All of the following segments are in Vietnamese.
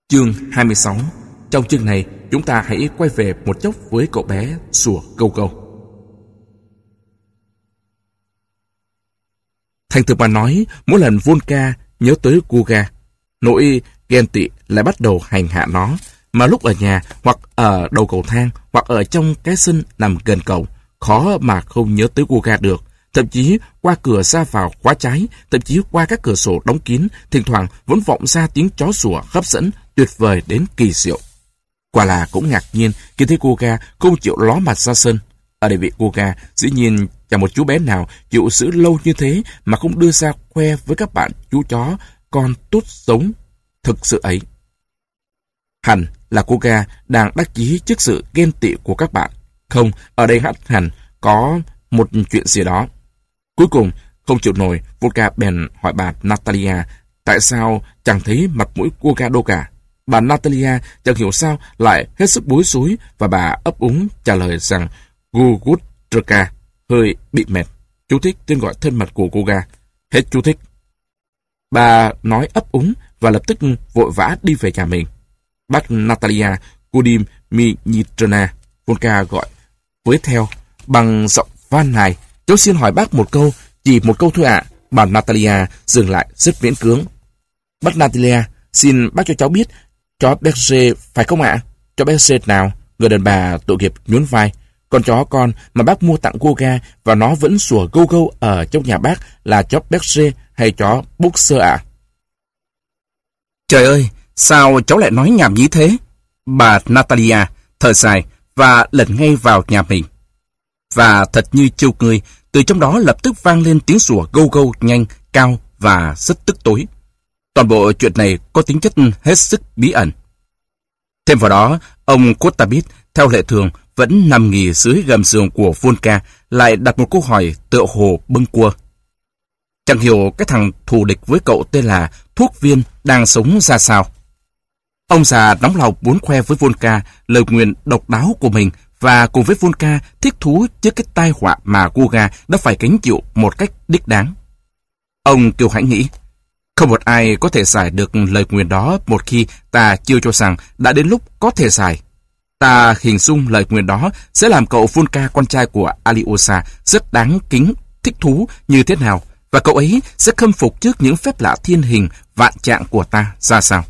Chương 26. Trong chương này, chúng ta hãy quay về một chốc với cậu bé sủa câu câu. Thành thực mà nói, mỗi lần Volka nhớ tới Guga, nỗi ghen tị lại bắt đầu hành hạ nó, mà lúc ở nhà hoặc ở đầu cầu thang hoặc ở trong cái sân nằm gần cầu, khó mà không nhớ tới Guga được. Thậm chí qua cửa ra vào khóa trái, thậm chí qua các cửa sổ đóng kín, thỉnh thoảng vẫn vọng ra tiếng chó sủa hấp dẫn, tuyệt vời đến kỳ diệu. Quả là cũng ngạc nhiên khi thấy Guga không chịu ló mặt ra sân. Ở đây vị Guga dĩ nhiên chẳng một chú bé nào chịu giữ lâu như thế mà không đưa ra khoe với các bạn chú chó con tốt sống thực sự ấy. Hẳn là Guga đang đắc chí trước sự ghen tị của các bạn. Không, ở đây hẳn có một chuyện gì đó. Cuối cùng, không chịu nổi, Volka bèn hỏi bà Natalia tại sao chẳng thấy mặt mũi Guga đâu cả. Bà Natalia chẳng hiểu sao lại hết sức bối rối và bà ấp úng trả lời rằng Gugutrka hơi bị mệt. Chú thích tên gọi thân mật của Guga. Hết chú thích. Bà nói ấp úng và lập tức vội vã đi về nhà mình. Bác Natalia Kudim Minitrna, Volka gọi với theo bằng giọng van nài. Cháu xin hỏi bác một câu, chỉ một câu thôi ạ. Bà Natalia dừng lại rất miễn cưỡng. Bác Natalia, xin bác cho cháu biết, chó Berger phải không ạ? Chó Berger nào? Người đàn bà tội nghiệp nhún vai. Con chó con mà bác mua tặng Guga và nó vẫn sủa gâu gâu ở trong nhà bác là chó Berger hay chó Boxer ạ? Trời ơi, sao cháu lại nói nhảm nhí thế? Bà Natalia thở dài và lẩn ngay vào nhà mình. Và thật như trêu người, từ trong đó lập tức vang lên tiếng sủa gâu gâu nhanh, cao và rất tức tối. Toàn bộ chuyện này có tính chất hết sức bí ẩn. Thêm vào đó, ông Kotabit, theo lệ thường, vẫn nằm nghỉ dưới gầm giường của Volka, lại đặt một câu hỏi tựa hồ bâng quơ. Chẳng hiểu cái thằng thù địch với cậu tên là thuốc viên đang sống ra sao. Ông già nóng lòng muốn khoe với Volka lời nguyền độc đáo của mình và cùng với Volka thích thú trước cái tai họa mà Guga đã phải gánh chịu một cách đích đáng. Ông kiêu hãnh nghĩ, không một ai có thể giải được lời nguyền đó một khi ta chưa cho rằng đã đến lúc có thể giải. Ta hình dung lời nguyền đó sẽ làm cậu Volka, con trai của Aliosa, rất đáng kính, thích thú như thế nào, và cậu ấy sẽ khâm phục trước những phép lạ thiên hình vạn trạng của ta ra sao.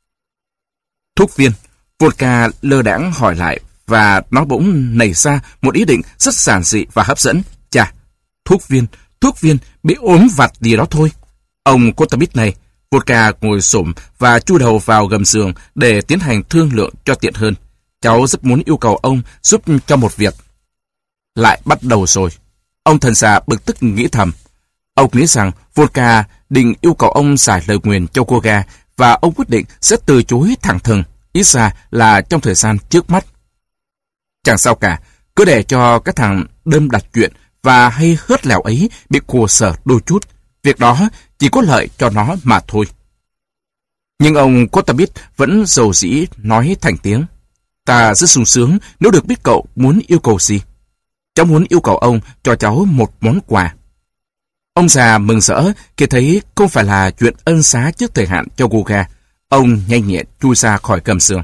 Thuốc viên, Volka lơ đãng hỏi lại, và nó bỗng nảy ra một ý định rất giản dị và hấp dẫn. Chà, thuốc viên bị ốm vặt gì đó thôi. Ông Kotabit này, Volka ngồi xổm và chui đầu vào gầm giường để tiến hành thương lượng cho tiện hơn. Cháu rất muốn yêu cầu ông giúp cho một việc. Lại bắt đầu rồi. Ông thần già bực tức nghĩ thầm. Ông nghĩ rằng Volka định yêu cầu ông giải lời nguyền cho Guga và ông quyết định sẽ từ chối thẳng thừng, ít ra là trong thời gian trước mắt. Chẳng sao cả, cứ để cho cái thằng đâm đặt chuyện và hay hớt lèo ấy bị khổ sở đôi chút. Việc đó chỉ có lợi cho nó mà thôi. Nhưng ông Kotabit vẫn dầu dĩ nói thành tiếng. Ta rất sung sướng nếu được biết cậu muốn yêu cầu gì. Cháu muốn yêu cầu ông cho cháu một món quà. Ông già mừng rỡ khi thấy không phải là chuyện ân xá trước thời hạn cho Guga. Ông nhanh nhẹn chui ra khỏi gầm giường.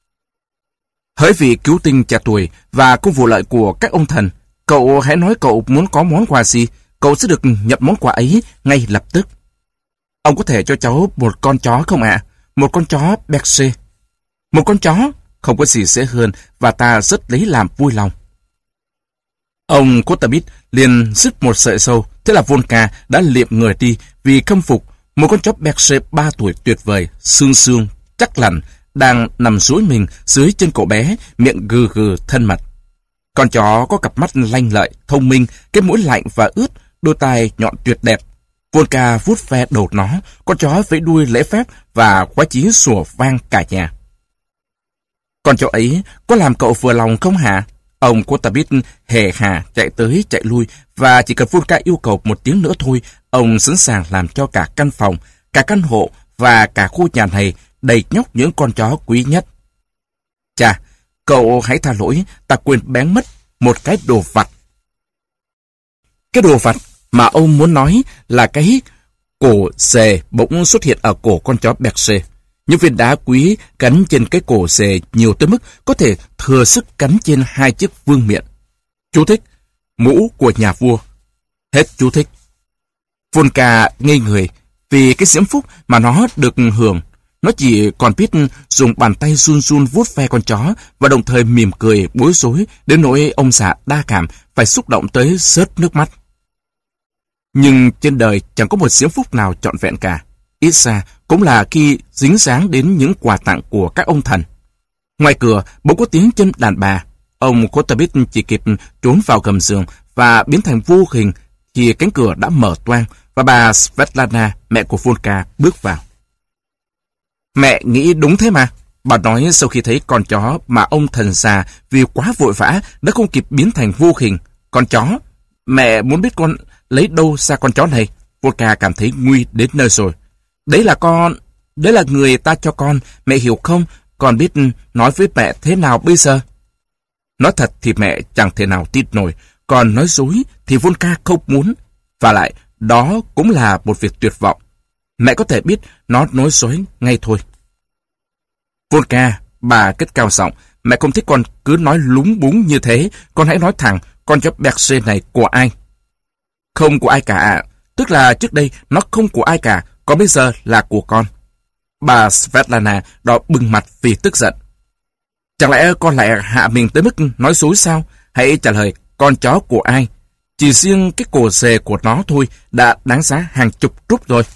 Hỡi vị cứu tinh trẻ tuổi và công vụ lợi của các ông thần, cậu hãy nói cậu muốn có món quà gì, cậu sẽ được nhận món quà ấy ngay lập tức. Ông có thể cho cháu một con chó không ạ? Một con chó Berger. Một con chó? Không có gì dễ hơn và ta rất lấy làm vui lòng. Ông Kotabit liền rứt một sợi sâu, thế là Volka đã liệm người đi vì khâm phục một con chó Berger 3 tuổi tuyệt vời, xương xương, chắc lành, đang nằm duỗi mình dưới chân cậu bé, miệng gừ gừ thân mật. Con chó có cặp mắt lanh lợi, thông minh, cái mũi lạnh và ướt, đôi tai nhọn tuyệt đẹp. Volka vuốt ve đầu nó, con chó vẫy đuôi lễ phép và khoái chí sủa vang cả nhà. Con chó ấy có làm cậu vừa lòng không hả? Ông Kotabit hề hà chạy tới chạy lui và chỉ cần Volka yêu cầu một tiếng nữa thôi, ông sẵn sàng làm cho cả căn phòng, cả căn hộ và cả khu nhà này đầy nhóc những con chó quý nhất. Chà, cậu hãy tha lỗi, ta quên bén mất một cái đồ vặt. Cái đồ vặt mà ông muốn nói là cái cổ xề bỗng xuất hiện ở cổ con chó Berger. Những viên đá quý gắn trên cái cổ xề nhiều tới mức có thể thừa sức cắn trên 2 chiếc vương miện. Chú thích: mũ của nhà vua. Hết chú thích. Volka ngây người vì cái diễm phúc mà nó được hưởng. Nó chỉ còn biết dùng bàn tay run run vuốt ve con chó và đồng thời mỉm cười bối rối đến nỗi ông già đa cảm phải xúc động tới rớt nước mắt. Nhưng trên đời chẳng có một diễm phúc nào trọn vẹn cả. Ít ra cũng là khi dính dáng đến những quà tặng của các ông thần. Ngoài cửa bỗng có tiếng chân đàn bà. Ông Kotabit chỉ kịp trốn vào gầm giường và biến thành vô hình thì cánh cửa đã mở toang và bà Svetlana, mẹ của Volka, bước vào. Mẹ nghĩ đúng thế mà, bà nói sau khi thấy con chó mà ông thần già vì quá vội vã đã không kịp biến thành vô hình. Con chó? Mẹ muốn biết con lấy đâu ra con chó này? Volka cảm thấy nguy đến nơi rồi. Đấy là người ta cho con, mẹ hiểu không? Con biết nói với mẹ thế nào bây giờ? Nói thật thì mẹ chẳng thể nào tin nổi, còn nói dối thì Volka không muốn. Và lại, đó cũng là một việc tuyệt vọng. Mẹ có thể biết nó nói dối ngay thôi. Volka, bà cất cao giọng, mẹ không thích con cứ nói lúng búng như thế. Con hãy nói thẳng, con chó Berger này của ai? Không của ai cả ạ. Tức là trước đây nó không của ai cả, còn bây giờ là của con. Bà Svetlana đỏ bừng mặt vì tức giận. Chẳng lẽ con lại hạ mình tới mức nói dối sao? Hãy trả lời, con chó của ai? Chỉ riêng cái cổ xề của nó thôi đã đáng giá hàng chục rúp rồi.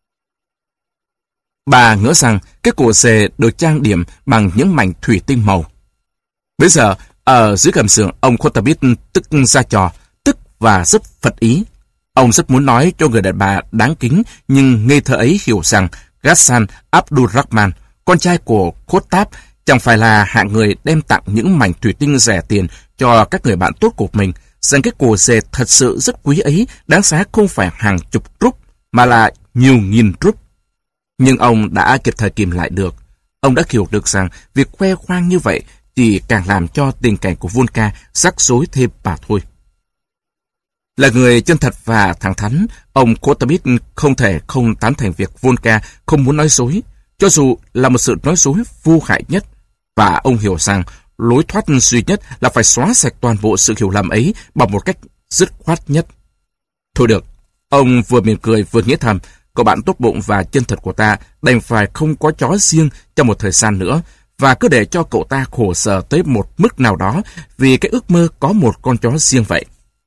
Bà ngỡ rằng cái cổ xề được trang điểm bằng những mảnh thủy tinh màu. Bây giờ, ở dưới gầm giường, ông Kotabit tức ra trò, tức và rất phật ý. Ông rất muốn nói cho người đàn bà đáng kính nhưng ngây thơ ấy hiểu rằng Ghassan Abdurrahman, con trai của Kotab, chẳng phải là hạng người đem tặng những mảnh thủy tinh rẻ tiền cho các người bạn tốt của mình, rằng cái cổ xề thật sự rất quý ấy đáng giá không phải hàng chục rúp mà là nhiều nghìn rúp. Nhưng ông đã kịp thời kìm lại được. Ông đã hiểu được rằng việc khoe khoang như vậy chỉ càng làm cho tình cảnh của Volka rắc rối thêm mà thôi. Là người chân thật và thẳng thắn, ông Kotabit không thể không tán thành việc Volka không muốn nói dối, cho dù là một sự nói dối vô hại nhất. Và ông hiểu rằng lối thoát duy nhất là phải xóa sạch toàn bộ sự hiểu lầm ấy bằng một cách dứt khoát nhất. Thôi được, ông vừa mỉm cười vừa nghĩ thầm, cậu bạn tốt bụng và chân thật của ta đành phải không có chó riêng trong một thời gian nữa, và cứ để cho cậu ta khổ sở tới một mức nào đó vì cái ước mơ có một con chó riêng vậy.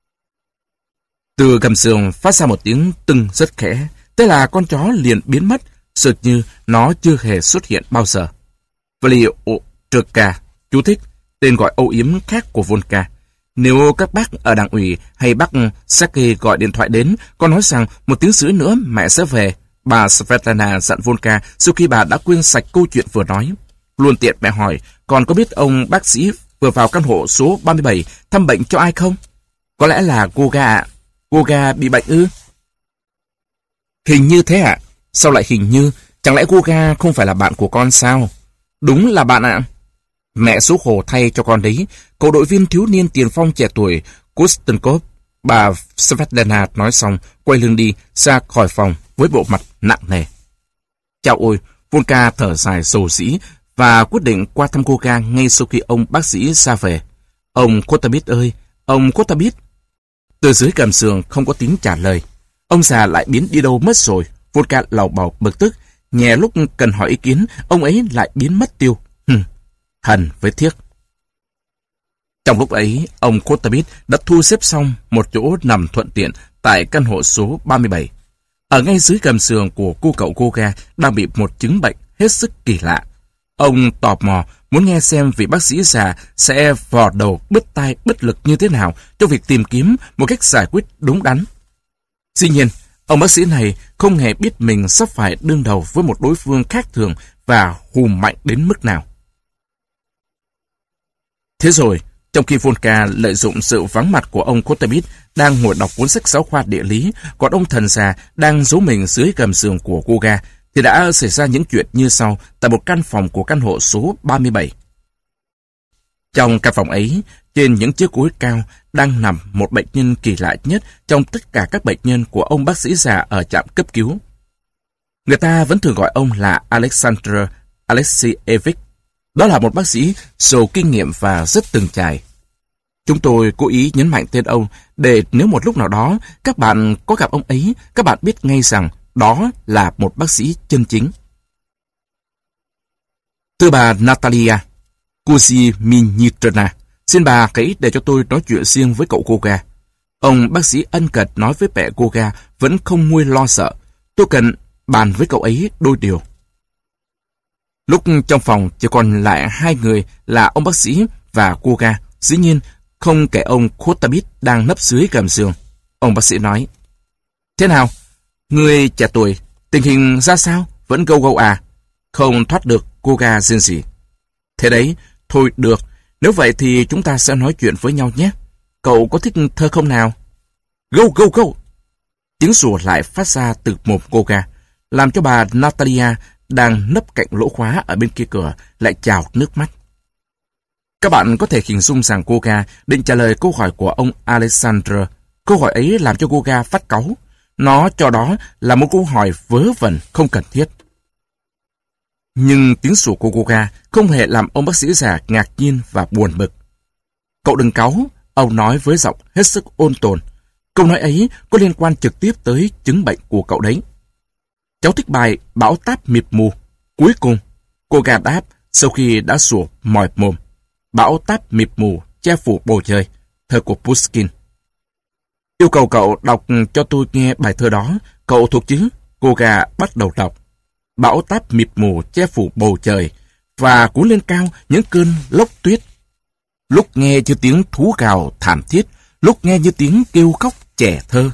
Từ gầm giường phát ra một tiếng tưng rất khẽ, thế là con chó liền biến mất, sực như nó chưa hề xuất hiện bao giờ. Vlyotrka, chú thích, tên gọi âu yếm khác của Volka. Nếu các bác ở đảng ủy hay bác Sergei gọi điện thoại đến, con nói rằng 1 tiếng rưỡi nữa mẹ sẽ về. Bà Svetlana dặn Volka sau khi bà đã quên sạch câu chuyện vừa nói. Luôn tiện mẹ hỏi, còn có biết ông bác sĩ vừa vào căn hộ số 37 thăm bệnh cho ai không? Có lẽ là Goga ạ. Goga bị bệnh ư? Hình như thế ạ. Sao lại hình như? Chẳng lẽ Goga không phải là bạn của con sao? Đúng là bạn ạ. Mẹ xấu hổ thay cho con đấy. Cậu đội viên thiếu niên tiền phong trẻ tuổi Kustenkov. Bà Svetlana nói xong, quay lưng đi ra khỏi phòng với bộ mặt nặng nề. Chao ôi, Volka thở dài rầu rĩ và quyết định qua thăm Goga ngay sau khi ông bác sĩ ra về. Ông Kotabit ơi, ông Kotabit. Từ dưới gầm giường không có tiếng trả lời. Ông già lại biến đi đâu mất rồi. Volka lầu bầu bực tức. Nhẹ lúc cần hỏi ý kiến, ông ấy lại biến mất tiêu. Thần với thiếc. Trong lúc ấy, ông Kotabit đã thu xếp xong một chỗ nằm thuận tiện tại căn hộ số 37. Ở ngay dưới gầm giường của cô cậu Goga đang bị một chứng bệnh hết sức kỳ lạ. Ông tò mò muốn nghe xem vị bác sĩ già sẽ vò đầu bứt tai bứt lực như thế nào trong việc tìm kiếm một cách giải quyết đúng đắn. Dĩ nhiên, ông bác sĩ này không hề biết mình sắp phải đương đầu với một đối phương khác thường và hùng mạnh đến mức nào. Thế rồi, trong khi Volka lợi dụng sự vắng mặt của ông Kotabit đang ngồi đọc cuốn sách giáo khoa địa lý, còn ông thần già đang giấu mình dưới gầm giường của Goga, thì đã xảy ra những chuyện như sau tại một căn phòng của căn hộ số 37. Trong căn phòng ấy, trên những chiếc gối cao đang nằm một bệnh nhân kỳ lạ nhất trong tất cả các bệnh nhân của ông bác sĩ già ở trạm cấp cứu. Người ta vẫn thường gọi ông là Alexander Alexievich. Đó là một bác sĩ giàu kinh nghiệm và rất từng trải. Chúng tôi cố ý nhấn mạnh tên ông để nếu một lúc nào đó các bạn có gặp ông ấy, các bạn biết ngay rằng đó là một bác sĩ chân chính. Thưa bà Natalia Kuzminitra, xin bà hãy để cho tôi nói chuyện riêng với cậu Goga. Ông bác sĩ ân cần nói với mẹ Goga vẫn không nguôi lo sợ. Tôi cần bàn với cậu ấy đôi điều. Lúc trong phòng chỉ còn lại hai người là ông bác sĩ và Goga, dĩ nhiên không kể ông Khotabit đang nấp dưới gầm giường. Ông bác sĩ nói: Thế nào? Người trẻ tuổi, tình hình ra sao? Vẫn gâu gâu à? Không thoát được, Goga rên rỉ. Thế đấy, thôi được. Nếu vậy thì chúng ta sẽ nói chuyện với nhau nhé. Cậu có thích thơ không nào? Gâu gâu gâu! Tiếng sủa lại phát ra từ mồm Goga, làm cho bà Natalia đang nấp cạnh lỗ khóa ở bên kia cửa lại trào nước mắt. Các bạn có thể hình dung rằng Goga định trả lời câu hỏi của ông Alexander. Câu hỏi ấy làm cho Goga phát cáu. Nó cho đó là một câu hỏi vớ vẩn không cần thiết. Nhưng tiếng sủa của Goga không hề làm ông bác sĩ già ngạc nhiên và buồn bực. Cậu đừng cáu, ông nói với giọng hết sức ôn tồn. Câu nói ấy có liên quan trực tiếp tới chứng bệnh của cậu đấy. Cháu thích bài Bão táp mịt mù. Cuối cùng, Goga đáp sau khi đã sủa mỏi mồm. Bão táp mịt mù che phủ bầu trời, thơ của Pushkin. Yêu cầu cậu đọc cho tôi nghe bài thơ đó. Cậu thuộc chứ? Goga bắt đầu đọc. Bão táp mịt mù che phủ bầu trời và cuốn lên cao những cơn lốc tuyết. Lúc nghe như tiếng thú gào thảm thiết, lúc nghe như tiếng kêu khóc trẻ thơ.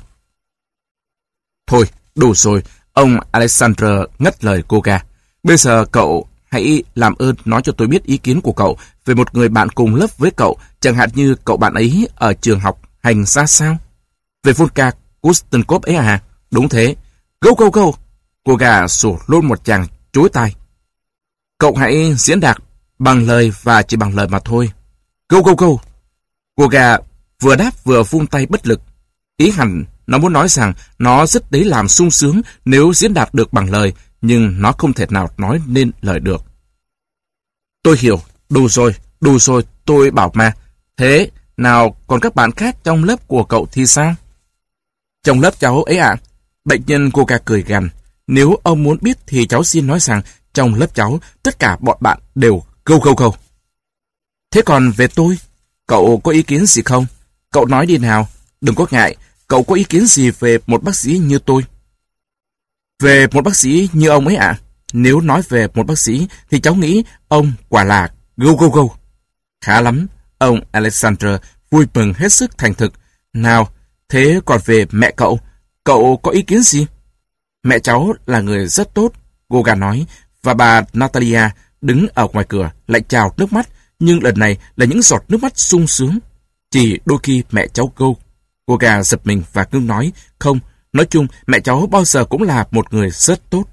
Thôi, đủ rồi, ông Alexander ngắt lời Goga. Bây giờ cậu hãy làm ơn nói cho tôi biết ý kiến của cậu về một người bạn cùng lớp với cậu, chẳng hạn như cậu bạn ấy ở trường học hành ra sao? Về Volka Kustenkov ấy à? Đúng thế. Gâu gâu gâu! Goga sủa luôn một chàng chối tai. Cậu hãy diễn đạt bằng lời và chỉ bằng lời mà thôi. Gâu gâu gâu! Goga vừa đáp vừa vung tay bất lực. Ý hẳn nó muốn nói rằng nó rất đấy làm sung sướng nếu diễn đạt được bằng lời, nhưng nó không thể nào nói nên lời được. Tôi hiểu, đủ rồi, tôi bảo mà. Thế, nào còn các bạn khác trong lớp của cậu thì sao? Trong lớp cháu ấy ạ? Bệnh nhân Goga cười gằn. Nếu ông muốn biết thì cháu xin nói rằng trong lớp cháu tất cả bọn bạn đều gâu gâu gâu. Thế còn về tôi, cậu có ý kiến gì không? Cậu nói đi nào, đừng có ngại, cậu có ý kiến gì về một bác sĩ như tôi? Về một bác sĩ như ông ấy ạ? Nếu nói về một bác sĩ thì cháu nghĩ ông quả là gâu gâu gâu. Khá lắm, ông Alexander vui mừng hết sức thành thực. Nào, thế còn về mẹ cậu có ý kiến gì? Mẹ cháu là người rất tốt, Goga nói, và bà Natalia đứng ở ngoài cửa lại trào nước mắt, nhưng lần này là những giọt nước mắt sung sướng. Chỉ đôi khi mẹ cháu gâu. Goga giật mình và ngưng nói, không, nói chung mẹ cháu bao giờ cũng là một người rất tốt.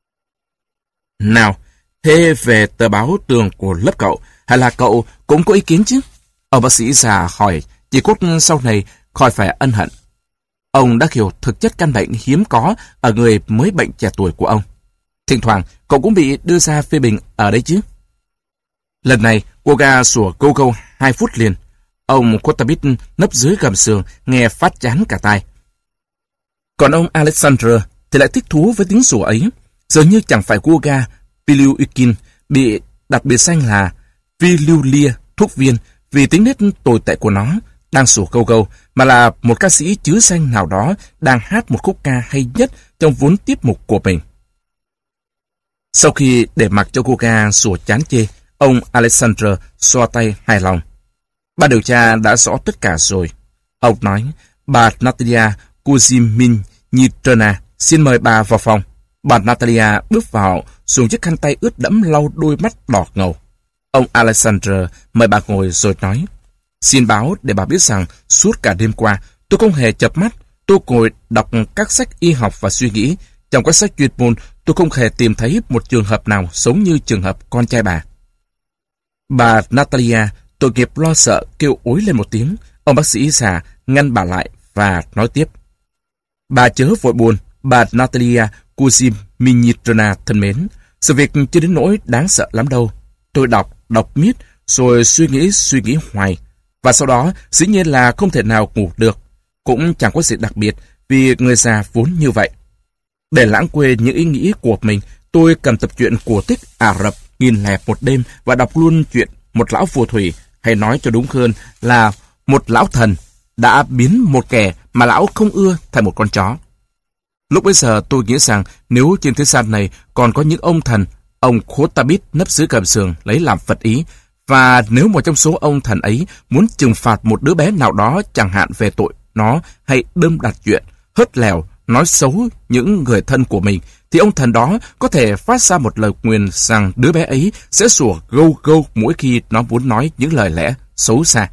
Nào, thế về tờ báo tường của lớp cậu, hay là cậu cũng có ý kiến chứ? Ông bác sĩ già hỏi, chỉ cốt sau này khỏi phải ân hận. Ông đã hiểu thực chất căn bệnh hiếm có ở người mới bệnh trẻ tuổi của ông. Thỉnh thoảng, cậu cũng bị đưa ra phê bình ở đấy chứ. Lần này, Goga sủa gâu gâu 2 phút liền. Ông Kotabit nấp dưới gầm giường, nghe phát chán cả tai. Còn ông Alexander thì lại thích thú với tiếng sủa ấy. Dường như chẳng phải Goga Pilyukin bị đặt biệt danh là Pilulia, thuốc viên, vì tính nết tồi tệ của nó đang sủa gâu gâu, mà là một ca sĩ chứa danh nào đó đang hát một khúc ca hay nhất trong vốn tiết mục của mình. Sau khi để mặc cho Goga sủa chán chê, ông Alexander xoa tay hài lòng. Ban điều tra đã rõ tất cả rồi. Ông nói, bà Natalia Kuzminitra, xin mời bà vào phòng. Bà Natalia bước vào, dùng chiếc khăn tay ướt đẫm lau đôi mắt đỏ ngầu. Ông Alexander mời bà ngồi rồi nói, xin báo để bà biết rằng suốt cả đêm qua tôi không hề chợp mắt. Tôi ngồi đọc các sách y học và suy nghĩ. Trong các sách chuyên môn tôi không hề tìm thấy một trường hợp nào giống như trường hợp con trai bà. Bà Natalia tội nghiệp lo sợ kêu ối lên một tiếng. Ông bác sĩ già ngăn bà lại và nói tiếp. Bà chớ vội buồn, bà Natalia Kuzminitra. Minitrona thân mến, sự việc chưa đến nỗi đáng sợ lắm đâu. Tôi đọc miết, rồi suy nghĩ hoài. Và sau đó, dĩ nhiên là không thể nào ngủ được. Cũng chẳng có gì đặc biệt, vì người già vốn như vậy. Để lãng quên những ý nghĩ của mình, tôi cầm tập truyện cổ tích Ả Rập nghìn lẻ một đêm và đọc luôn chuyện một lão phù thủy, hay nói cho đúng hơn là một lão thần, đã biến một kẻ mà lão không ưa thành một con chó. Lúc bấy giờ tôi nghĩ rằng nếu trên thế gian này còn có những ông thần, ông Khotabit nấp dưới gầm giường lấy làm phật ý, và nếu một trong số ông thần ấy muốn trừng phạt một đứa bé nào đó chẳng hạn về tội nó hay đâm đặt chuyện, hớt lèo, nói xấu những người thân của mình, thì ông thần đó có thể phát ra một lời nguyền rằng đứa bé ấy sẽ sủa gâu gâu mỗi khi nó muốn nói những lời lẽ xấu xa.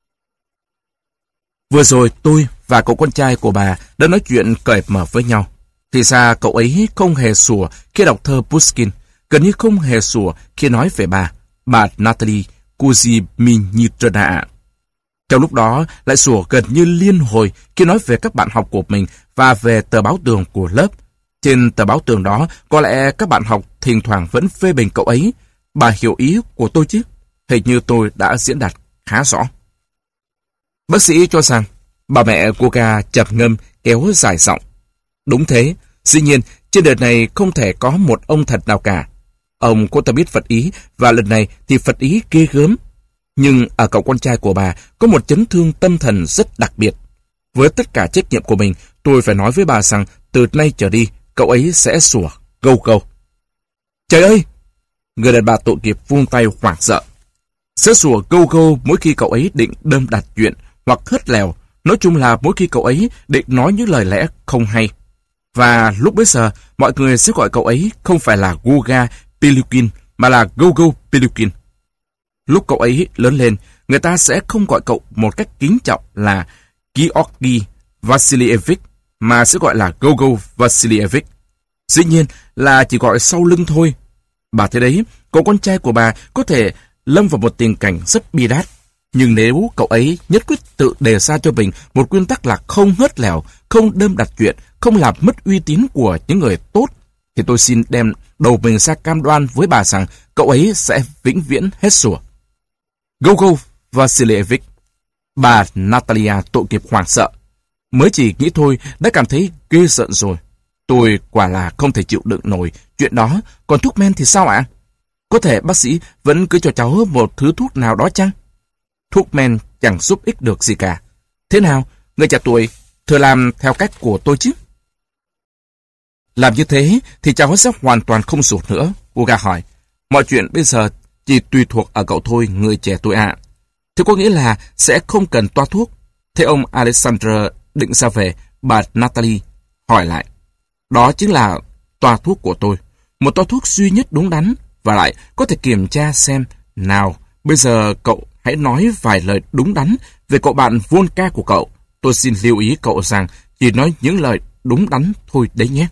Vừa rồi tôi và cậu con trai của bà đã nói chuyện cởi mở với nhau. Thì ra cậu ấy không hề sủa khi đọc thơ Pushkin, gần như không hề sủa khi nói về bà Natalie Kuzminitra. Trong lúc đó lại sủa gần như liên hồi khi nói về các bạn học của mình và về tờ báo tường của lớp. Trên tờ báo tường đó, có lẽ các bạn học thỉnh thoảng vẫn phê bình cậu ấy. Bà hiểu ý của tôi chứ? Hình như tôi đã diễn đạt khá rõ. Bác sĩ cho rằng, bà mẹ của Ga chậm ngâm kéo dài giọng. Đúng thế, dĩ nhiên trên đời này không thể có một ông thật nào cả. Ông có ta biết Phật ý, và lần này thì Phật ý ghê gớm. Nhưng ở cậu con trai của bà có một chấn thương tâm thần rất đặc biệt. Với tất cả trách nhiệm của mình, tôi phải nói với bà rằng từ nay trở đi, cậu ấy sẽ sủa gâu gâu. Trời ơi! Người đàn bà tội nghiệp vung tay hoảng sợ. Sẽ sủa gâu gâu mỗi khi cậu ấy định đâm đặt chuyện hoặc hớt lèo, nói chung là mỗi khi cậu ấy định nói những lời lẽ không hay. Và lúc bấy giờ, mọi người sẽ gọi cậu ấy không phải là Guga Pilukin, mà là Gogo Pilukin. Lúc cậu ấy lớn lên, người ta sẽ không gọi cậu một cách kính trọng là Georgi Vasilievich, mà sẽ gọi là Gogo Vasilievich. Dĩ nhiên là chỉ gọi sau lưng thôi. Bà thấy đấy, cậu con trai của bà có thể lâm vào một tình cảnh rất bi đát. Nhưng nếu cậu ấy nhất quyết tự đề ra cho mình một nguyên tắc là không hớt lèo, không đâm đặt chuyện, không làm mất uy tín của những người tốt, thì tôi xin đem đầu mình ra cam đoan với bà rằng cậu ấy sẽ vĩnh viễn hết sủa. Gogo Vasilievich. Bà Natalia tội nghiệp hoảng sợ. Mới chỉ nghĩ thôi đã cảm thấy ghê rợn rồi. Tôi quả là không thể chịu đựng nổi chuyện đó. Còn thuốc men thì sao ạ? Có thể bác sĩ vẫn cứ cho cháu một thứ thuốc nào đó chăng? Thuốc men chẳng giúp ích được gì cả. Thế nào, người trẻ tuổi, thử làm theo cách của tôi chứ? Làm như thế thì cháu sẽ hoàn toàn không sủa nữa. Uga hỏi. Mọi chuyện bây giờ chỉ tùy thuộc ở cậu thôi, người trẻ tuổi ạ. Thế có nghĩa là sẽ không cần toa thuốc. Thế ông Alexander định ra về, bà Natalie hỏi lại. Đó chính là toa thuốc của tôi. Một toa thuốc duy nhất đúng đắn, và lại có thể kiểm tra xem. Nào, bây giờ cậu hãy nói vài lời đúng đắn về cậu bạn Volka của cậu. Tôi xin lưu ý cậu rằng chỉ nói những lời đúng đắn thôi đấy nhé.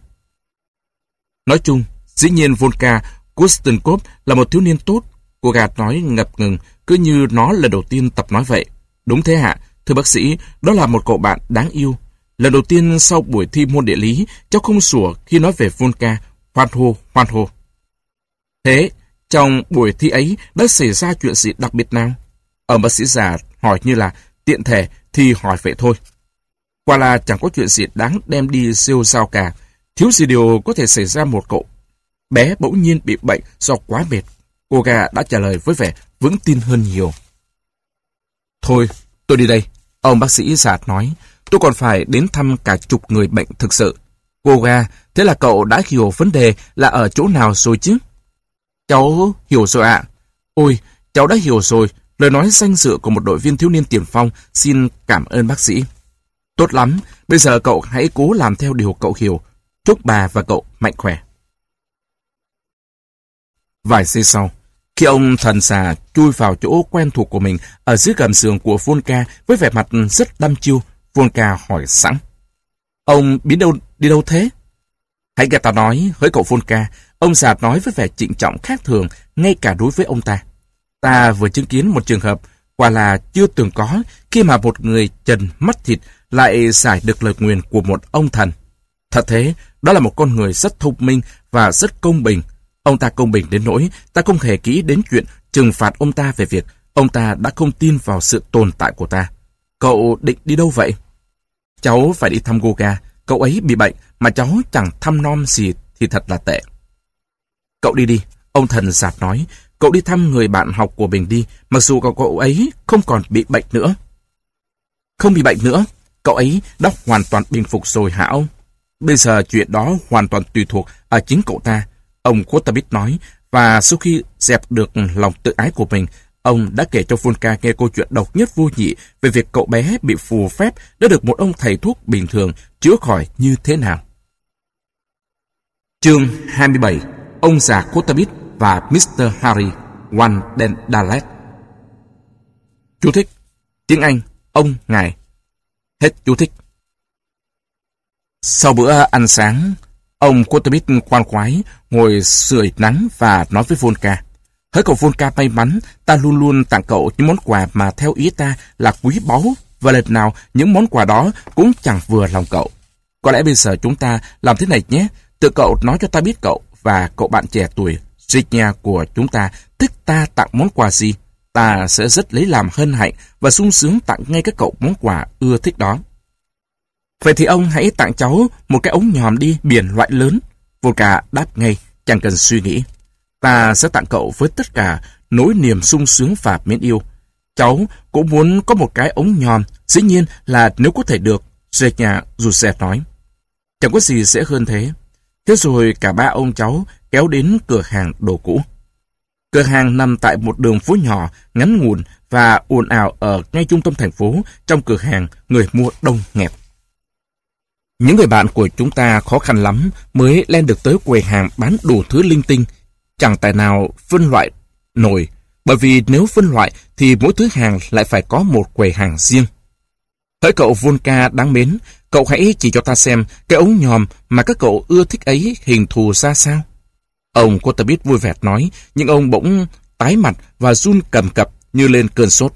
Nói chung, dĩ nhiên Volka Kustenkov là một thiếu niên tốt. Cô gạt nói ngập ngừng, cứ như nó lần đầu tiên tập nói vậy. Đúng thế ạ, thưa bác sĩ, đó là một cậu bạn đáng yêu. Lần đầu tiên sau buổi thi môn địa lý, cháu không sủa khi nói về Volka. Hoan hô, hoan hô. Thế, trong buổi thi ấy đã xảy ra chuyện gì đặc biệt nào? Ông bác sĩ già hỏi như là tiện thể thì hỏi vậy thôi. Quả là chẳng có chuyện gì đáng đem đi rêu rao cả. Thiếu gì điều có thể xảy ra một cậu bé bỗng nhiên bị bệnh do quá mệt. Cô gà đã trả lời với vẻ vững tin hơn nhiều. Thôi, tôi đi đây. Ông bác sĩ già nói. Tôi còn phải đến thăm cả chục người bệnh thực sự. Cô gà, thế là cậu đã hiểu vấn đề là ở chỗ nào rồi chứ? Cháu hiểu rồi ạ. Ôi, cháu đã hiểu rồi. Lời nói danh dự của một đội viên thiếu niên tiền phong. Xin cảm ơn bác sĩ. Tốt lắm. Bây giờ cậu hãy cố làm theo điều cậu hiểu. Chúc bà và cậu mạnh khỏe. Vài giây sau, khi ông thần xà chui vào chỗ quen thuộc của mình ở dưới gầm giường của Volka với vẻ mặt rất đăm chiêu, Volka hỏi sẵn. Ông đi đâu thế? Hãy nghe ta nói, hỡi cậu Volka, ông già nói với vẻ trịnh trọng khác thường ngay cả đối với ông ta. Ta vừa chứng kiến một trường hợp quả là chưa từng có khi mà một người trần mắt thịt lại giải được lời nguyền của một ông thần. Thật thế, đó là một con người rất thông minh và rất công bình. Ông ta công bình đến nỗi ta không hề nghĩ đến chuyện trừng phạt ông ta về việc ông ta đã không tin vào sự tồn tại của ta. Cậu định đi đâu vậy? Cháu phải đi thăm Goga. Cậu ấy bị bệnh mà cháu chẳng thăm nom gì thì thật là tệ. Cậu đi đi, ông thần giạt nói. Cậu đi thăm người bạn học của mình đi, mặc dù cậu ấy không còn bị bệnh nữa. Không bị bệnh nữa, cậu ấy đã hoàn toàn bình phục rồi hả ông? Bây giờ chuyện đó hoàn toàn tùy thuộc ở chính cậu ta, ông Quartermain nói, và sau khi dẹp được lòng tự ái của mình, ông đã kể cho Volka nghe câu chuyện độc nhất vô nhị về việc cậu bé bị phù phép đã được một ông thầy thuốc bình thường chữa khỏi như thế nào. Chương 27. Ông già Quartermain và Mr. Harry Van den Dalet. Chú thích. Tiếng Anh, ông, ngài. Hết chú thích. Sau bữa ăn sáng, ông Quartermain khoan khoái ngồi sưởi nắng và nói với Volka. Hỡi cậu Volka may mắn, ta luôn luôn tặng cậu những món quà mà theo ý ta là quý báu, và lần nào những món quà đó cũng chẳng vừa lòng cậu. Có lẽ bây giờ chúng ta làm thế này nhé. Tự cậu nói cho ta biết cậu và cậu bạn trẻ tuổi Zhignia của chúng ta thích ta tặng món quà gì. Ta sẽ rất lấy làm hân hạnh và sung sướng tặng ngay các cậu món quà ưa thích đó. Vậy thì ông hãy tặng cháu một cái ống nhòm đi, biển loại lớn. Volka đáp ngay, chẳng cần suy nghĩ. Ta sẽ tặng cậu với tất cả nỗi niềm sung sướng và mến yêu. Cháu cũng muốn có một cái ống nhòm, dĩ nhiên là nếu có thể được, Zhignia Joseph nói. Chẳng có gì dễ hơn thế. Thế rồi cả ba ông cháu kéo đến cửa hàng đồ cũ. Cửa hàng nằm tại một đường phố nhỏ, ngắn ngủn và ồn ào ở ngay trung tâm thành phố. Trong cửa hàng, người mua đông nghẹt. Những người bạn của chúng ta khó khăn lắm mới lên được tới quầy hàng bán đủ thứ linh tinh. Chẳng tài nào phân loại nổi, bởi vì nếu phân loại thì mỗi thứ hàng lại phải có một quầy hàng riêng. Hỡi cậu Volka đáng mến, cậu hãy chỉ cho ta xem cái ống nhòm mà các cậu ưa thích ấy hình thù ra sao. Ông Quartermain vui vẻ nói, nhưng ông bỗng tái mặt và run cầm cập như lên cơn sốt.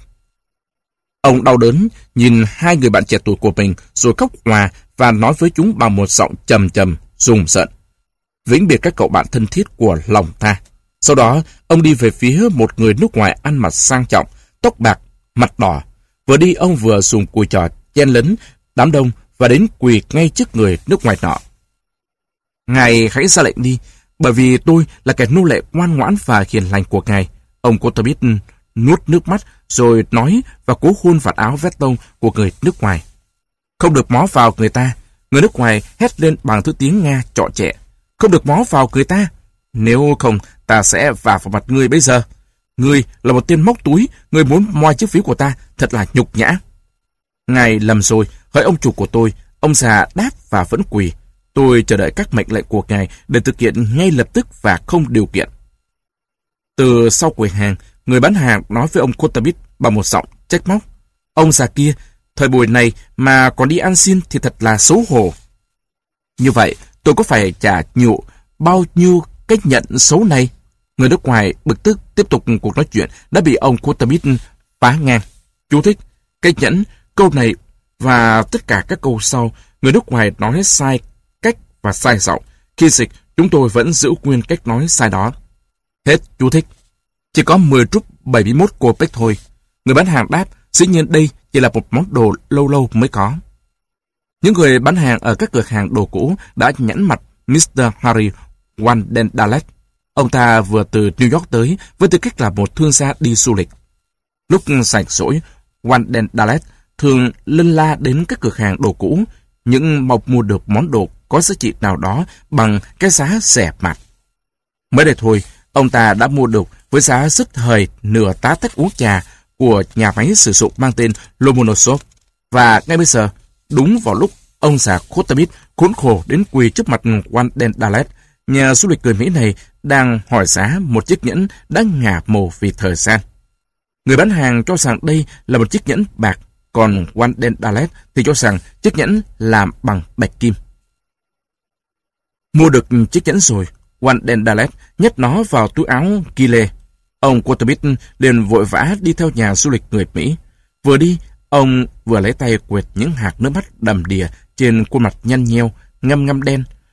Ông đau đớn nhìn hai người bạn trẻ tuổi của mình rồi khóc òa và nói với chúng bằng một giọng trầm trầm, rùng rợn. Vĩnh biệt các cậu bạn thân thiết của lòng ta. Sau đó, ông đi về phía một người nước ngoài ăn mặc sang trọng, tóc bạc, mặt đỏ. Vừa đi, ông vừa dùng cùi trò chen lấn đám đông và đến quỳ ngay trước người nước ngoài nọ. Ngài hãy ra lệnh đi, bởi vì tôi là kẻ nô lệ ngoan ngoãn và hiền lành của ngài. Ông Quartermain nuốt nước mắt rồi nói và cố hôn vạt áo vét tông của người nước ngoài. Không được mó vào người ta. Người nước ngoài hét lên bằng thứ tiếng Nga trọ trẻ. Không được mó vào người ta. Nếu không, ta sẽ vả vào mặt ngươi bây giờ. Ngươi là một tên móc túi, ngươi muốn moi chiếc ví của ta, thật là nhục nhã. Ngài lầm rồi, hỡi ông chủ của tôi. Ông già đáp và vẫn quỳ. Tôi chờ đợi các mệnh lệnh của ngài để thực hiện ngay lập tức và không điều kiện. Từ sau quầy hàng, người bán hàng nói với ông Quartermain bằng một giọng trách móc. Ông già kia, thời buổi này mà còn đi ăn xin thì thật là xấu hổ. Như vậy, tôi có phải trả nhụ bao nhiêu cách nhận xấu này? Người nước ngoài bực tức tiếp tục cuộc nói chuyện đã bị ông Quartermain phá ngang. Chú thích, cách nhẫn, câu này và tất cả các câu sau, người nước ngoài nói sai cách và sai giọng. Khi dịch, chúng tôi vẫn giữ nguyên cách nói sai đó. Hết chú thích. Chỉ có 10 rúp 71 kopek thôi. Người bán hàng đáp, dĩ nhiên đây chỉ là một món đồ lâu lâu mới có. Những người bán hàng ở các cửa hàng đồ cũ đã nhẵn mặt Mr. Harry Van den Dalet. Ông ta vừa từ New York tới với tư cách là một thương gia đi du lịch. Lúc rảnh rỗi, Van den Dalet thường lân la đến các cửa hàng đồ cũ, những mong mua được món đồ có giá trị nào đó bằng cái giá rẻ mạt. Mới đây thôi, ông ta đã mua được với giá rất hời nửa tá tách uống trà của nhà máy sử dụng mang tên Lomonosov. Và ngay bây giờ, đúng vào lúc ông già Quartermain khốn khổ đến quỳ trước mặt Van den Dalet, nhà du lịch người Mỹ này đang hỏi giá một chiếc nhẫn đã ngả màu vì thời gian. Người bán hàng cho rằng đây là một chiếc nhẫn bạc, còn Van den Dalet thì cho rằng chiếc nhẫn làm bằng bạch kim. Mua được chiếc nhẫn rồi, Van den Dalet nhét nó vào túi áo Gile. Ông Quartermain liền vội vã đi theo nhà du lịch người Mỹ. Vừa đi, ông vừa lấy tay quệt những hạt nước mắt đầm đìa trên khuôn mặt nhăn nheo, ngăm ngăm đen.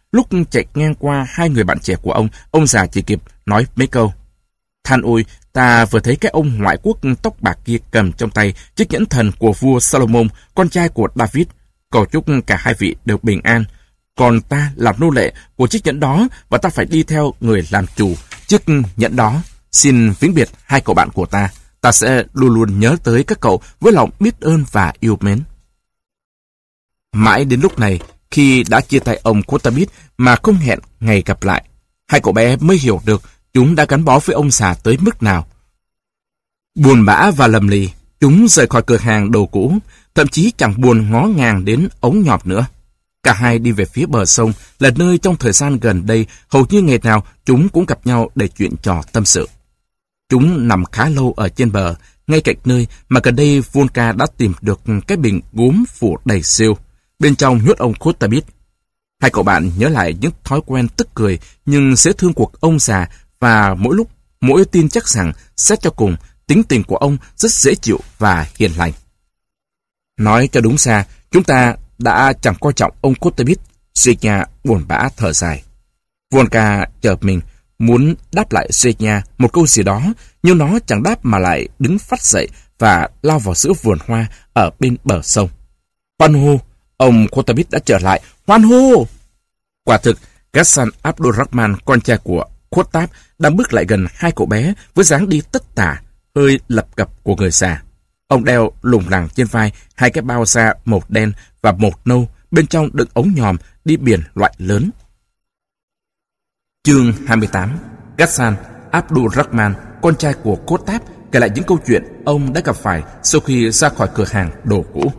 Lúc chạy ngang qua hai người bạn trẻ của ông già chỉ kịp nói mấy câu. Than ôi, ta vừa thấy cái ông ngoại quốc tóc bạc kia cầm trong tay chiếc nhẫn thần của vua Salomon, con trai của David. Cầu chúc cả hai vị đều bình an. Còn ta làm nô lệ của chiếc nhẫn đó và ta phải đi theo người làm chủ chiếc nhẫn đó. Xin vĩnh biệt hai cậu bạn của ta. Ta sẽ luôn luôn nhớ tới các cậu với lòng biết ơn và yêu mến. Mãi đến lúc này, khi đã chia tay ông Kotabit mà không hẹn ngày gặp lại, hai cậu bé mới hiểu được chúng đã gắn bó với ông già tới mức nào. Buồn bã và lầm lì, chúng rời khỏi cửa hàng đồ cũ, thậm chí chẳng buồn ngó ngàng đến ống nhọt nữa. Cả hai đi về phía bờ sông, là nơi trong thời gian gần đây hầu như ngày nào chúng cũng gặp nhau để chuyện trò tâm sự. Chúng nằm khá lâu ở trên bờ, ngay cạnh nơi mà gần đây Volka đã tìm được cái bình gốm phủ đầy rêu, bên trong nhốt ông Kotabit. Hai cậu bạn nhớ lại những thói quen tức cười nhưng dễ thương của ông già, và mỗi tin chắc rằng xét cho cùng tính tình của ông rất dễ chịu và hiền lành. Nói cho đúng ra, chúng ta đã chẳng coi trọng ông Kotabit. Zhenya buồn bã thở dài. Volka chợt mình muốn đáp lại Zhenya một câu gì đó, nhưng nó chẳng đáp mà lại đứng phắt dậy và lao vào giữa vườn hoa ở bên bờ sông. Hoan hô! Ông Kotabit đã trở lại! Hoan hô! Quả thực, Ghassan Abdurrahman, con trai của Kotab, đang bước lại gần hai cậu bé với dáng đi tất tả, hơi lập cập của người già. Ông đeo lủng lẳng trên vai hai cái bao da một đen và một nâu, bên trong đựng ống nhòm đi biển loại lớn. Chương 28. Ghassan Abdurrahman, con trai của Kotab, kể lại những câu chuyện ông đã gặp phải sau khi ra khỏi cửa hàng đồ cũ.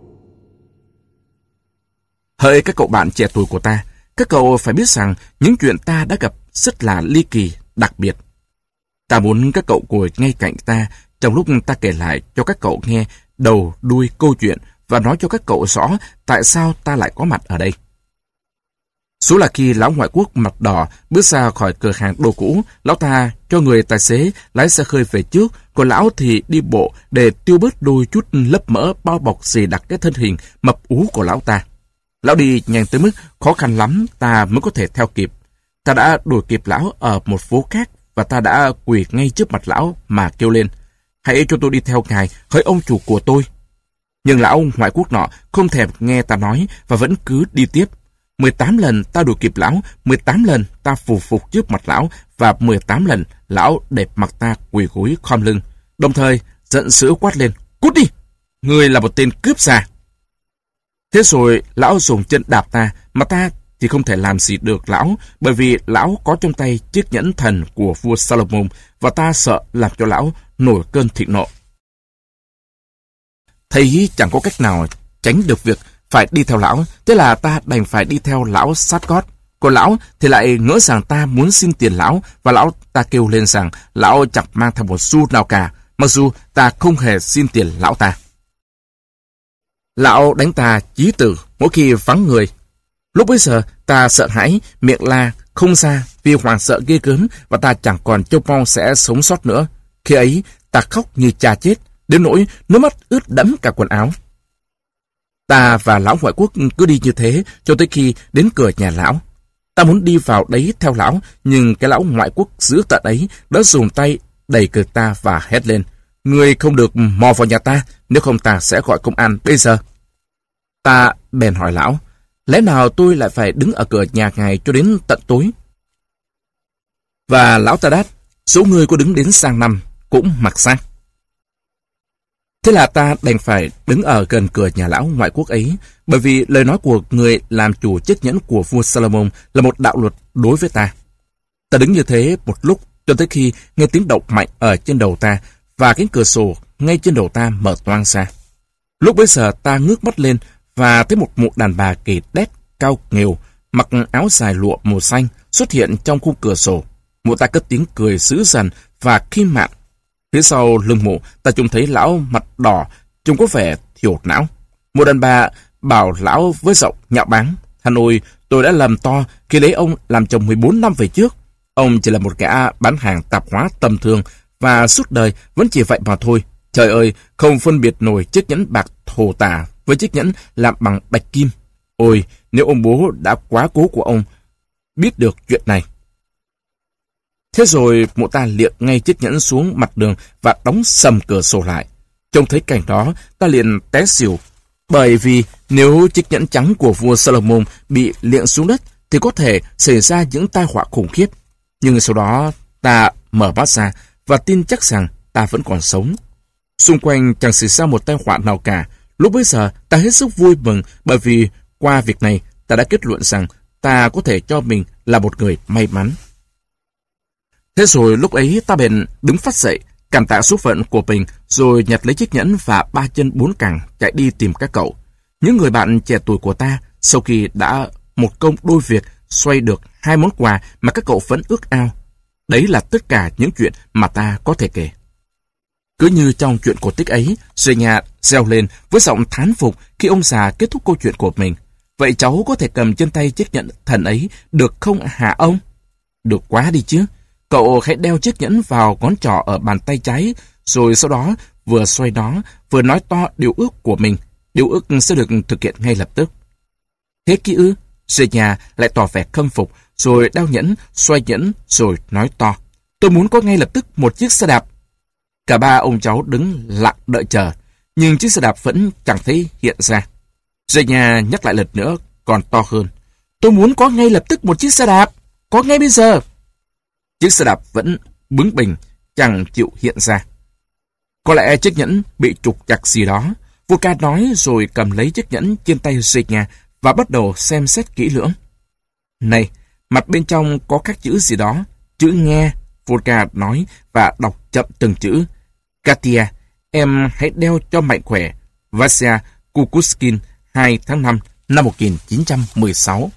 Hỡi các cậu bạn trẻ tuổi của ta, các cậu phải biết rằng những chuyện ta đã gặp rất là ly kỳ, đặc biệt. Ta muốn các cậu ngồi ngay cạnh ta trong lúc ta kể lại cho các cậu nghe đầu đuôi câu chuyện và nói cho các cậu rõ tại sao ta lại có mặt ở đây. Số là khi lão ngoại quốc mặt đỏ bước ra khỏi cửa hàng đồ cũ, lão ta cho người tài xế lái xe khơi về trước, còn lão thì đi bộ để tiêu bớt đôi chút lớp mỡ bao bọc dày đặc cái thân hình mập ú của lão ta. Lão đi nhanh tới mức khó khăn lắm ta mới có thể theo kịp. Ta đã đuổi kịp lão ở một phố khác và ta đã quỳ ngay trước mặt lão mà kêu lên: hãy cho tôi đi theo ngài, hỡi ông chủ của tôi. Nhưng lão ngoại quốc nọ không thèm nghe ta nói và vẫn cứ đi tiếp. 18 lần ta đuổi kịp lão, 18 lần ta phù phục trước mặt lão và 18 lần lão đẹp mặt ta quỳ gối khom lưng, đồng thời giận dữ quát lên: cút đi, ngươi là một tên cướp già. Thế rồi lão dùng chân đạp ta, mà ta thì không thể làm gì được lão, bởi vì lão có trong tay chiếc nhẫn thần của vua Salomon và ta sợ làm cho lão nổi cơn thịnh nộ. Thấy chẳng có cách nào tránh được việc phải đi theo lão, thế là ta đành phải đi theo lão sát gót. Còn lão thì lại ngỡ rằng ta muốn xin tiền lão, và lão ta kêu lên rằng lão chẳng mang theo một xu nào cả, mặc dù ta không hề xin tiền lão ta. Lão đánh ta chí tử mỗi khi vắng người. Lúc bấy giờ ta sợ hãi, miệng la không ra vì hoảng sợ ghê gớm, và ta chẳng còn trông mong sẽ sống sót nữa. Khi ấy ta khóc như cha chết, đến nỗi nước mắt ướt đẫm cả quần áo. Ta và lão ngoại quốc cứ đi như thế cho tới khi đến cửa nhà lão. Ta muốn đi vào đấy theo lão, nhưng cái lão ngoại quốc dữ tợn ấy đã dùng tay đẩy cửa ta và hét lên: ngươi không được mò vào nhà ta, nếu không ta sẽ gọi công an bây giờ. Ta bèn hỏi lão: lẽ nào tôi lại phải đứng ở cửa nhà ngài cho đến tận tối? Và lão ta đáp: số ngươi có đứng đến sang năm cũng mặc xác. Thế là ta đành phải đứng ở gần cửa nhà lão ngoại quốc ấy, bởi vì lời nói của người làm chủ chiếc nhẫn của vua Salomon là một đạo luật đối với ta. Ta đứng như thế một lúc cho tới khi nghe tiếng động mạnh ở trên đầu ta và cánh cửa sổ ngay trên đầu ta mở toang ra. Lúc bấy giờ ta ngước mắt lên và thấy một mụ đàn bà kỳ đét cao nghều, mặc áo dài lụa màu xanh xuất hiện trong khung cửa sổ. Mụ ta cất tiếng cười dữ dằn và khiêm mạn. Phía sau lưng mụ ta trông thấy lão mặt đỏ, trông có vẻ thiểu não. Mụ đàn bà bảo lão với giọng nhạo báng: Hà Nội, tôi đã lầm to khi lấy ông làm chồng 14 năm về trước. Ông chỉ là một gã bán hàng tạp hóa tầm thường và suốt đời vẫn chỉ vậy mà thôi. Trời ơi, không phân biệt nổi chiếc nhẫn bạc thổ tả với chiếc nhẫn làm bằng bạch kim. Ôi, nếu ông bố đã quá cố của ông biết được chuyện này. Thế rồi mụ ta liệng ngay chiếc nhẫn xuống mặt đường và đóng sầm cửa sổ lại. Trông thấy cảnh đó, ta liền té xỉu. Bởi vì nếu chiếc nhẫn trắng của vua Solomon bị liệng xuống đất thì có thể xảy ra những tai họa khủng khiếp. Nhưng sau đó ta mở mắt ra và tin chắc rằng ta vẫn còn sống. Xung quanh chẳng xảy ra một tai họa nào cả. Lúc bấy giờ ta hết sức vui mừng bởi vì qua việc này ta đã kết luận rằng ta có thể cho mình là một người may mắn. Thế rồi lúc ấy ta bèn đứng phát dậy, cảm tạ số phận của mình, rồi nhặt lấy chiếc nhẫn và 3 chân 4 cẳng chạy đi tìm các cậu. Những người bạn trẻ tuổi của ta, sau khi đã một công đôi việc xoay được 2 món quà mà các cậu vẫn ước ao. Đấy là tất cả những chuyện mà ta có thể kể. Cứ như trong chuyện cổ tích ấy, Zenya reo lên với giọng thán phục khi ông già kết thúc câu chuyện của mình. Vậy cháu có thể cầm trên tay chiếc nhẫn thần ấy được không hả ông? Được quá đi chứ. Cậu hãy đeo chiếc nhẫn vào ngón trỏ ở bàn tay trái, rồi sau đó vừa xoay nó, vừa nói to điều ước của mình. Điều ước sẽ được thực hiện ngay lập tức. Thế kia ư? Zenya lại tỏ vẻ khâm phục, rồi đeo nhẫn, xoay nhẫn, rồi nói to. Tôi muốn có ngay lập tức một chiếc xe đạp. Cả ba ông cháu đứng lặng đợi chờ, nhưng chiếc xe đạp vẫn chẳng thấy hiện ra. Zenya nhắc lại lần nữa, còn to hơn. Tôi muốn có ngay lập tức một chiếc xe đạp, có ngay bây giờ. Chiếc xe đạp vẫn bướng bỉnh, chẳng chịu hiện ra. Có lẽ chiếc nhẫn bị trục trặc gì đó. Volka nói rồi cầm lấy chiếc nhẫn trên tay Zenya và bắt đầu xem xét kỹ lưỡng. Này, mặt bên trong có các chữ gì đó. Chữ nghe, Volka nói và đọc chậm từng chữ. Katia, em hãy đeo cho mạnh khỏe. Vasya Kukushkin, 2 tháng 5 năm 1916.